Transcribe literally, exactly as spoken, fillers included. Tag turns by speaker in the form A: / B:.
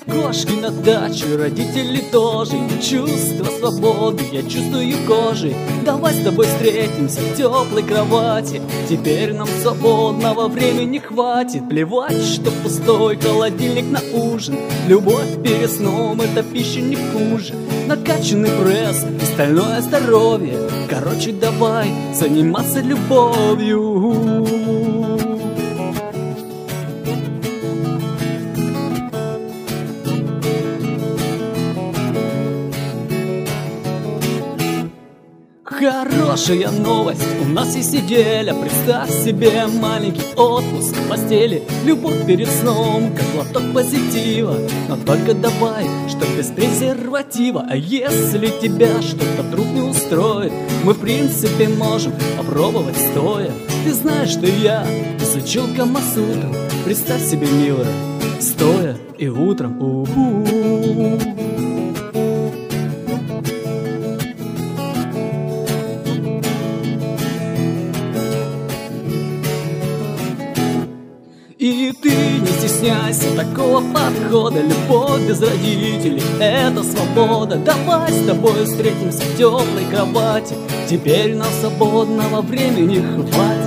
A: кошки на даче, родители тоже. И чувство свободы я чувствую кожей. Давай с тобой встретимся в теплой кровати. Теперь нам свободного времени хватит. Плевать, что пустой холодильник на ужин. Любовь перед сном — это пища не хуже. Накачанный пресс, остальное здоровье. Короче, давай заниматься любовью. Хорошая новость, у нас есть неделя. Представь себе маленький отпуск в постели. Любовь перед сном, как глоток позитива. Но только давай, чтоб без презерватива. А если тебя что-то вдруг не устроит, мы в принципе можем попробовать стоя. Ты знаешь, что я изучил Камасутру. Представь себе, милая, стоя и утром. У-у-у. И ты не стесняйся такого подхода. Любовь без родителей — это свобода. Давай с тобой встретимся в теплой кровати. Теперь нам свободного времени хватит.